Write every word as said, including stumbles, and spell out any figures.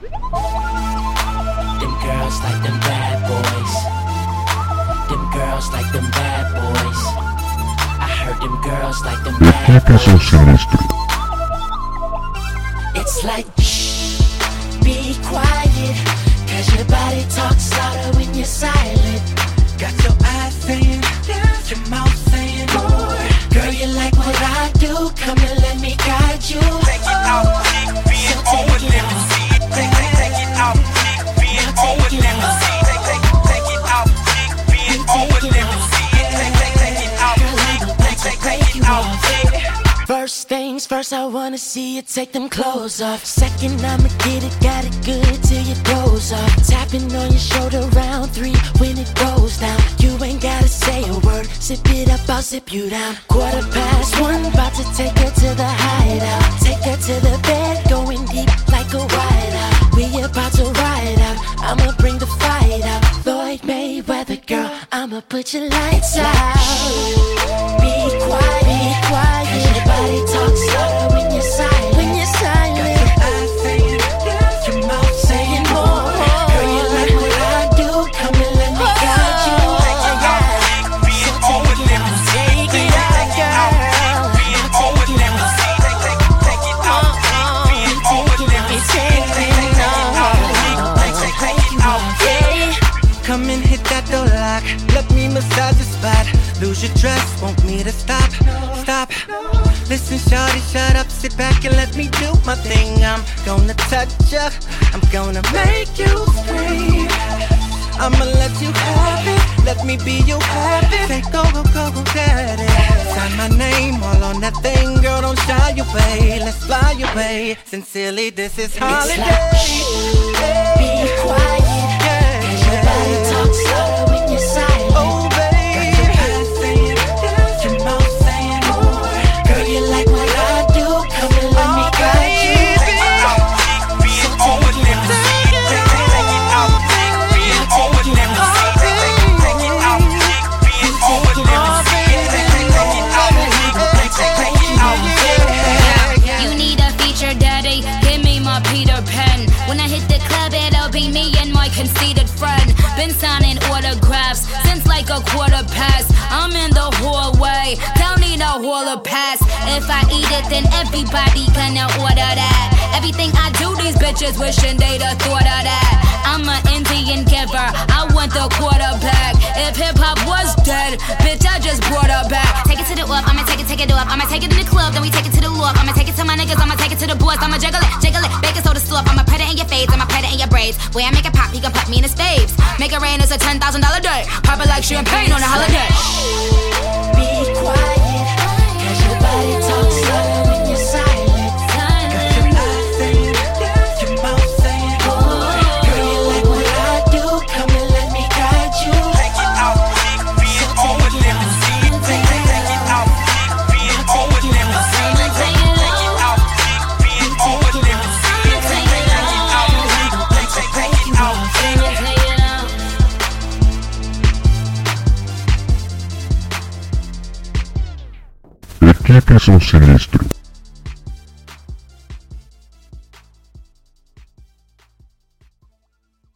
Them girls like them bad boys. Them girls like them bad boys. I heard them girls like them bad boys. It's like shh, be quiet, cause your body talks louder when you're silent. Got your eyes saying yes, your mouth saying more. Girl, you like what I do, come and let me guide you. Take it out, be it over, let me see it. Take, take, take it out, be it over, let me see it. Take, take, take it out, be it over, let me see it. Take, take, take it out, take, take, take it out. First things first, I wanna see you take them clothes off. Second, I'ma get it, got it good till your clothes off. Tapping on your shoulder, round three, when it goes down. You ain't gotta say a word, sip it up, I'll zip you down. Quarter past one, about to take her to the hideout. Take her to the bed, going deep like a whiteout. We about to ride out, I'ma bring the fight out. Floyd Mayweather, girl, I'ma put your lights out. Be quiet, be quiet. Your body talks louder when you're silent. When you're silent. Got your eyes saying yes, your mouth saying more. Girl, you like what I do, come and let me guide you. Take it out, be it over, let me see it. Take it out, be it over, let me see it. Take it out, be it over, let me see it. Take it out, come and hit that door lock. Let me massage your spot. Lose your trust, want me to stop, stop. Listen, shawty, shut up, sit back and let me do my thing. I'm gonna touch ya, I'm gonna make you scream. I'ma let you have it, let me be your habit. Say go, go, go, go, daddy. Sign my name all on that thing, girl, don't shy away. Let's fly away, sincerely, this is holiday. It's like, be quiet, yeah, cause your body talks louder when you're silent. Oh, baby, got your eyes saying yes, your mouth saying more. Girl, you like what I do, come and let me guide you. Take it out, be it over, let me see it. Take it out, be it over, let me see it. Take it out, be it over, let me see it. Take it out, take it out. You need a feature, daddy, give me my Peter Pan. When I hit the club, it'll be me and my conceited friend. Been signing autographs since like a quarter past. I'm in the hallway, don't need a hall of pass. If I eat it, then everybody gonna order that. Everything I do, these bitches wishing they'd have thought of that. I'm an Indian giver, I want the quarterback. If hip-hop was dead, bitch, I just brought her back. Take it to the up, I'ma take it, take it up. I'ma take it in the club, then we take it to the loft. I'ma take it to my niggas, I'ma take it to the boys. I'ma jiggle it, jiggle it, baking soda slurp. I'ma put it in your face, I'ma put it in your braids. Way I make it pop, he can put me in his faves. Make it rain, it's a ten thousand dollar day. Pop it like champagne on a holiday. Be quiet, cause your body talks louder when you're silent. Got your eyes saying yes, your mouth saying more. Girl, you like what I do, come and let me guide you. Take it out, be it over, let me see it. Take it out, be it over, let me see it. Take it out, be it over, let me see it. Take it out, take it out. Equipe Som Sinistro.